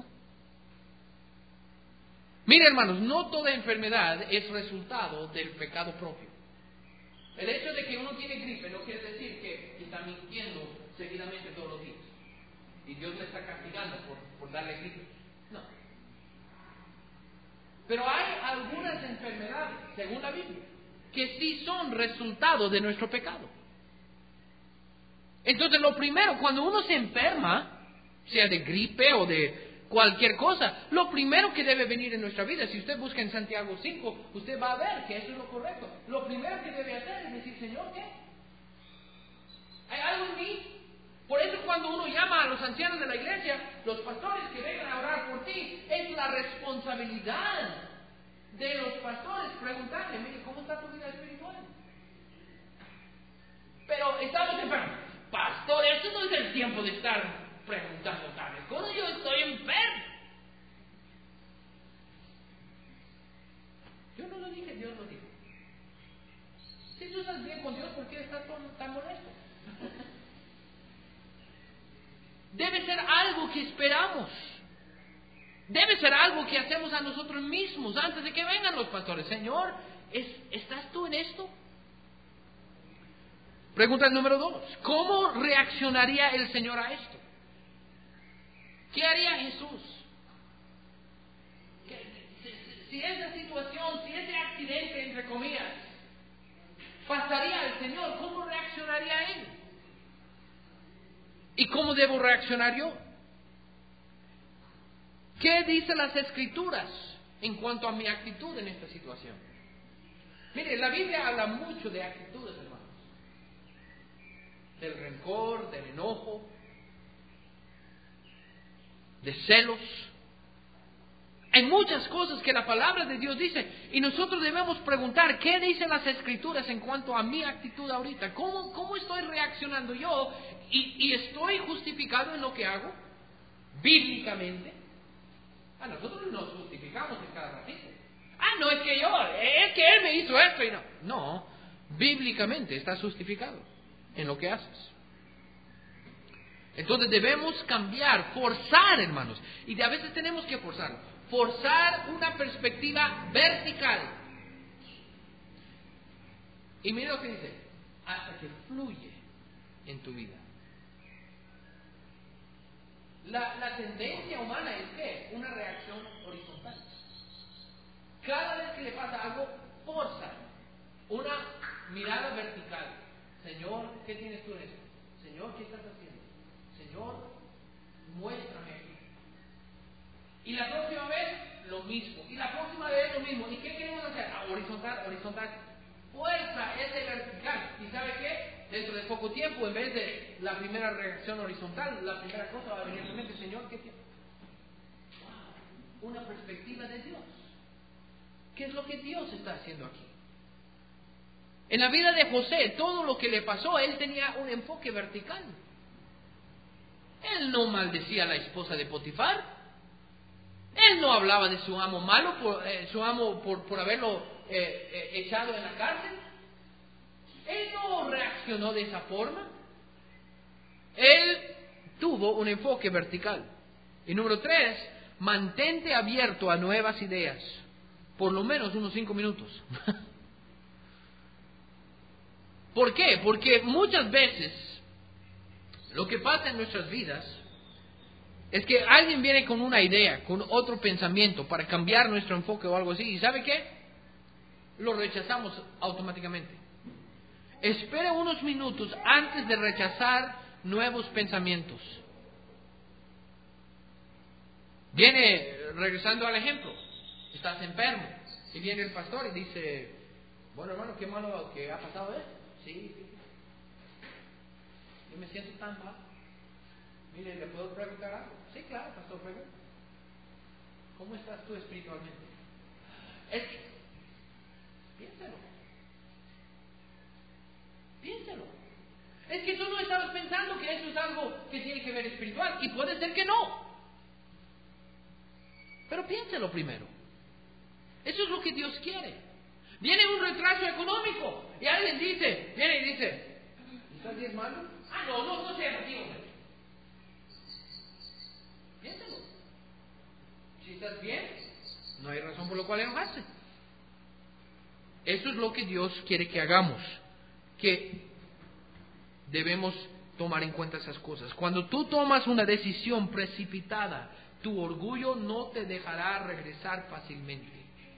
Mire, hermanos, no toda enfermedad es resultado del pecado propio. El hecho de que uno tiene gripe no quiere decir que está mintiendo seguidamente todos los días y Dios le está castigando por, por darle gripe. No. Pero hay algunas enfermedades, según la Biblia, que sí son resultado de nuestro pecado. Entonces, lo primero, cuando uno se enferma, sea de gripe o de cualquier cosa, lo primero que debe venir en nuestra vida, si usted busca en Santiago cinco, usted va a ver que eso es lo correcto. Lo primero que debe hacer es decir, Señor, ¿qué? ¿Hay algo en mí? Por eso cuando uno llama a los ancianos de la iglesia, los pastores que vengan a orar por ti, es la responsabilidad de los pastores preguntarle, mire, ¿cómo está tu vida espiritual? Pero estamos enfermos. Pastor, esto no es el tiempo de estar preguntando tales cosas, yo estoy enfermo. Yo no lo dije, Dios lo dijo. Si tú estás bien con Dios, ¿por qué estás tan, tan molesto? debe ser algo que esperamos. Debe ser algo que hacemos a nosotros mismos antes de que vengan los pastores. Señor, ¿es, ¿estás tú en esto? Pregunta número dos. ¿Cómo reaccionaría el Señor a esto? ¿Qué haría Jesús? Si, si esa situación, si ese accidente, entre comillas, pasaría al Señor, ¿cómo reaccionaría Él? ¿Y cómo debo reaccionar yo? ¿Qué dicen las Escrituras en cuanto a mi actitud en esta situación? Mire, la Biblia habla mucho de actitudes, hermanos. Del rencor, del enojo, de celos. Hay muchas cosas que la palabra de Dios dice y nosotros debemos preguntar, ¿qué dicen las Escrituras en cuanto a mi actitud ahorita? ¿Cómo, cómo estoy reaccionando yo? ¿Y, y estoy justificado en lo que hago? Bíblicamente. Ah, nosotros nos justificamos en cada ratito. Ah, no, es que yo, es que Él me hizo esto y no. No, bíblicamente estás justificado en lo que haces. Entonces debemos cambiar, forzar, hermanos. Y a veces tenemos que forzarlo. Forzar una perspectiva vertical. Y mira lo que dice, hasta que fluye en tu vida. La, la tendencia humana es que una reacción horizontal. Cada vez que le pasa algo, forza una mirada vertical. Señor, ¿qué tienes tú en esto? Señor, ¿qué estás haciendo? Señor, muéstrame aquí. Y la próxima vez, lo mismo. Y la próxima vez, lo mismo. ¿Y qué queremos hacer? Ah, horizontal, horizontal. Fuerza ese vertical. ¿Y sabe qué? Dentro de poco tiempo, en vez de la primera reacción horizontal, la primera cosa va a venir a tu mente, Señor, ¿qué tiene? Wow, una perspectiva de Dios. ¿Qué es lo que Dios está haciendo aquí? En la vida de José, todo lo que le pasó, él tenía un enfoque vertical. Él no maldecía a la esposa de Potifar. Él no hablaba de su amo malo, por, eh, su amo por, por haberlo eh, eh, echado en la cárcel. Él no reaccionó de esa forma. Él tuvo un enfoque vertical. Y número tres, mantente abierto a nuevas ideas. Por lo menos unos cinco minutos. ¿Por qué? Porque muchas veces lo que pasa en nuestras vidas es que alguien viene con una idea, con otro pensamiento para cambiar nuestro enfoque o algo así. ¿Y sabe qué? Lo rechazamos automáticamente. Espera unos minutos antes de rechazar nuevos pensamientos. Viene, regresando al ejemplo, estás enfermo y viene el pastor y dice, bueno hermano, qué malo que ha pasado esto. Sí, sí, sí. Yo me siento tan mal. Mire, ¿le puedo preguntar algo? Sí, claro, pastor, pregunta. ¿Cómo estás tú espiritualmente? Es que, piénsalo. Piénsalo. Es que tú no estabas pensando que eso es algo que tiene que ver espiritual. Y puede ser que no. Pero piénsalo primero. Eso es lo que Dios quiere. Viene un retraso económico. Y alguien dice, viene y dice, ¿estás diezmando? Ah, no, no, no sea así, hombre. Piénsalo. Si estás bien, no hay razón por la cual enojarse. Eso es lo que Dios quiere que hagamos. Que debemos tomar en cuenta esas cosas. Cuando tú tomas una decisión precipitada, tu orgullo no te dejará regresar fácilmente.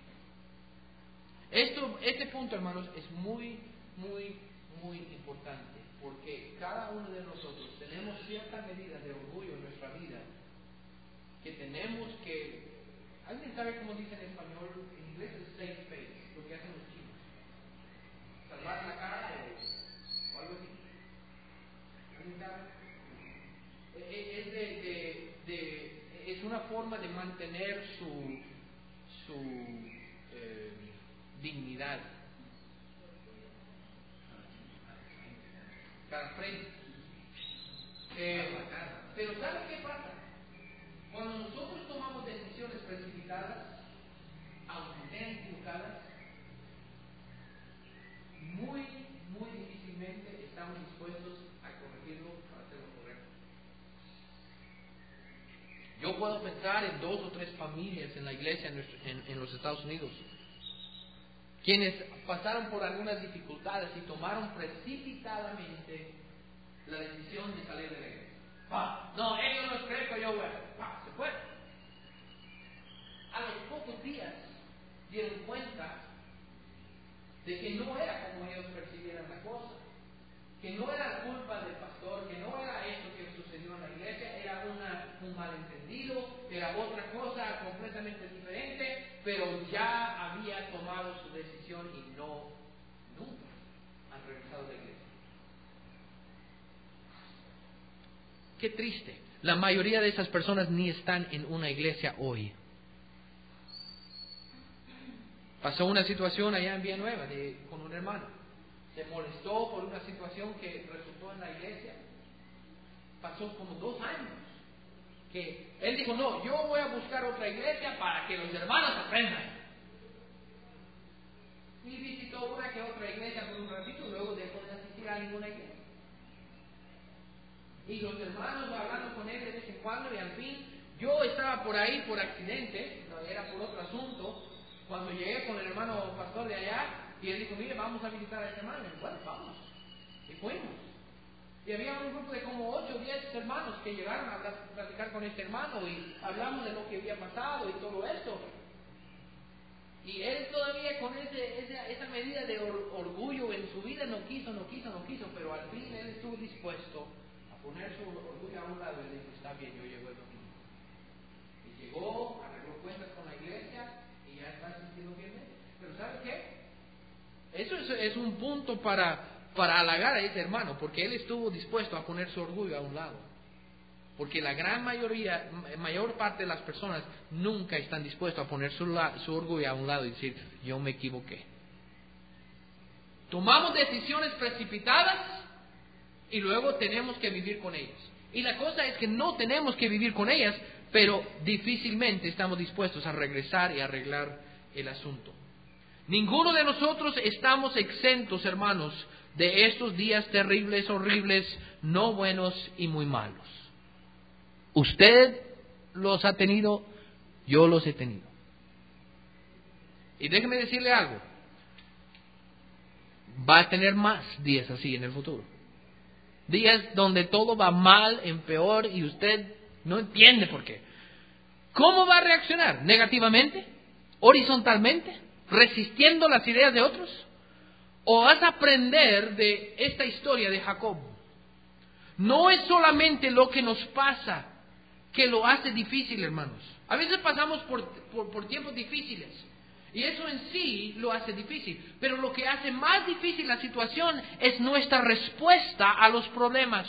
Esto, este punto, hermanos, es muy, muy, muy importante, porque cada uno de nosotros tenemos cierta medida de orgullo en nuestra vida, que tenemos que, ¿alguien sabe cómo dice en español? En inglés es safe face, lo que hacen los chinos. Salvar la cara o, o algo así. ¿Alguien sabe? Es, de, de, de, es una forma de mantener su, su eh, dignidad. Cara frente. Eh, pero ¿sabe qué pasa? Cuando nosotros tomamos decisiones precipitadas, aunque sean equivocadas, muy, muy difícilmente estamos dispuestos a corregirlo para hacer lo correcto. Yo puedo pensar en dos o tres familias en la iglesia en, nuestro, en, en los Estados Unidos, quienes pasaron por algunas dificultades y tomaron precipitadamente la decisión de salir de la iglesia. Ah, no, ellos no creen que yo voy a... Ah, se fue. A los pocos días dieron cuenta de que no era como ellos percibieran la cosa, que no era culpa del pastor, que no era eso que sucedió en la iglesia, era una, un malentendido, era otra cosa completamente diferente, pero ya había tomado su decisión y no, nunca han regresado a la iglesia. Qué triste. La mayoría de esas personas ni están en una iglesia hoy. Pasó una situación allá en Villanueva de, con un hermano. Se molestó por una situación que resultó en la iglesia. Pasó como dos años. Que él dijo, no, yo voy a buscar otra iglesia para que los hermanos aprendan. Y visitó una que otra iglesia por un ratito, luego dejó de asistir a ninguna iglesia. Y los hermanos hablando con él de vez en cuando, y al fin, yo estaba por ahí por accidente, no era por otro asunto, cuando llegué con el hermano pastor de allá, y él dijo, mire, vamos a visitar a este hermano. Y bueno, vamos. Y fuimos. Y había un grupo de como ocho o diez hermanos que llegaron a platicar con este hermano, y hablamos de lo que había pasado y todo esto. Y él todavía con ese, esa, esa medida de or, orgullo en su vida no quiso, no quiso, no quiso, pero al fin él estuvo dispuesto poner su orgullo a un lado y dijo, está bien, yo llego el domingo. Y llegó, arregló cuentas con la iglesia y ya está sintiendo bien. Pero ¿sabe qué? Eso es, es un punto para, para halagar a ese hermano, porque él estuvo dispuesto a poner su orgullo a un lado. Porque la gran mayoría, mayor parte de las personas nunca están dispuestos a poner su, su orgullo a un lado y decir, yo me equivoqué. Tomamos decisiones precipitadas y luego tenemos que vivir con ellas. Y la cosa es que no tenemos que vivir con ellas, pero difícilmente estamos dispuestos a regresar y arreglar el asunto. Ninguno de nosotros estamos exentos, hermanos, de estos días terribles, horribles, no buenos y muy malos. Usted los ha tenido, yo los he tenido. Y déjeme decirle algo, va a tener más días así en el futuro. Días donde todo va mal, en peor, y usted no entiende por qué. ¿Cómo va a reaccionar? ¿Negativamente? ¿Horizontalmente? ¿Resistiendo las ideas de otros? ¿O vas a aprender de esta historia de Jacob? No es solamente lo que nos pasa que lo hace difícil, hermanos. A veces pasamos por, por, por tiempos difíciles. Y eso en sí lo hace difícil. Pero lo que hace más difícil la situación es nuestra respuesta a los problemas.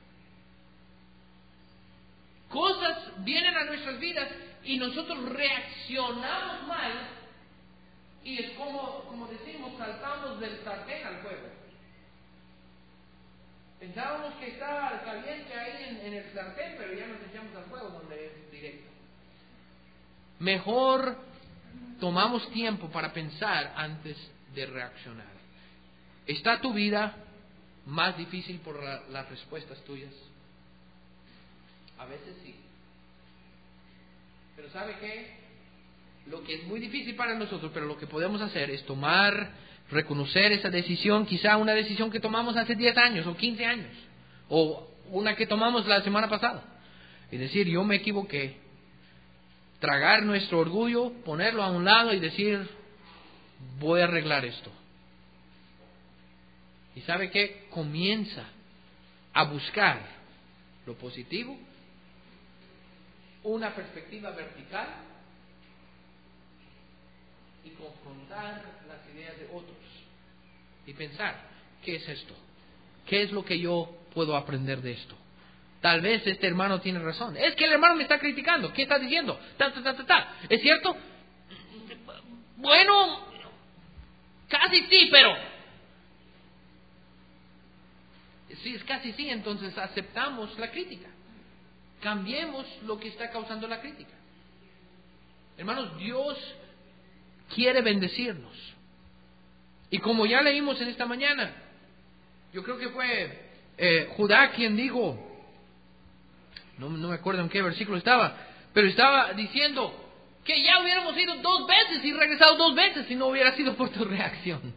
Cosas vienen a nuestras vidas y nosotros reaccionamos mal. Y es como, como decimos, saltamos del sartén al fuego. Pensábamos que estaba caliente ahí en, en el sartén, pero ya nos echamos al fuego donde es directo. Mejor tomamos tiempo para pensar antes de reaccionar. ¿Está tu vida más difícil por la, las respuestas tuyas? A veces sí. Pero ¿sabe qué? Lo que es muy difícil para nosotros, pero lo que podemos hacer es tomar, reconocer esa decisión, quizá una decisión que tomamos hace diez años o quince años, o una que tomamos la semana pasada, y decir, yo me equivoqué. Tragar nuestro orgullo, ponerlo a un lado y decir, voy a arreglar esto. ¿Y sabe qué? Comienza a buscar lo positivo, una perspectiva vertical y confrontar las ideas de otros. Y pensar, ¿qué es esto? ¿Qué es lo que yo puedo aprender de esto? Tal vez este hermano tiene razón. Es que el hermano me está criticando. ¿Qué está diciendo? Ta, ta, ta, ta, ta. ¿Es cierto? Bueno, casi sí, pero... Si es casi sí, entonces aceptamos la crítica. Cambiemos lo que está causando la crítica. Hermanos, Dios quiere bendecirnos. Y como ya leímos en esta mañana, yo creo que fue eh, Judá quien dijo... No, no me acuerdo en qué versículo estaba, Pero estaba diciendo que ya hubiéramos ido dos veces y regresado dos veces si no hubiera sido por tu reacción.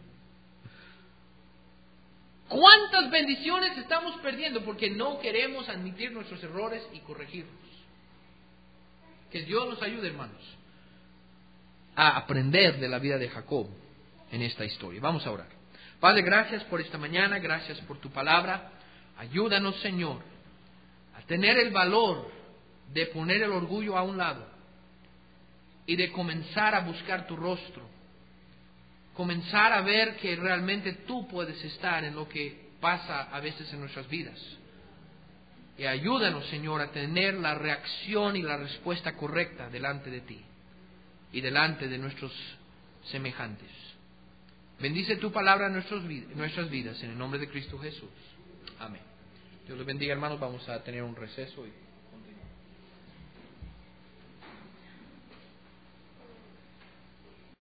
¿Cuántas bendiciones estamos perdiendo porque no queremos admitir nuestros errores y corregirlos? Que Dios nos ayude, hermanos, a aprender de la vida de Jacob en esta historia. Vamos a orar. Padre, gracias por esta mañana, gracias por tu palabra. Ayúdanos, Señor, a tener el valor de poner el orgullo a un lado y de comenzar a buscar tu rostro. Comenzar a ver que realmente tú puedes estar en lo que pasa a veces en nuestras vidas. Y ayúdanos, Señor, a tener la reacción y la respuesta correcta delante de ti y delante de nuestros semejantes. Bendice tu palabra en nuestras vidas, en el nombre de Cristo Jesús. Amén. Dios les bendiga, hermanos. Vamos a tener un receso y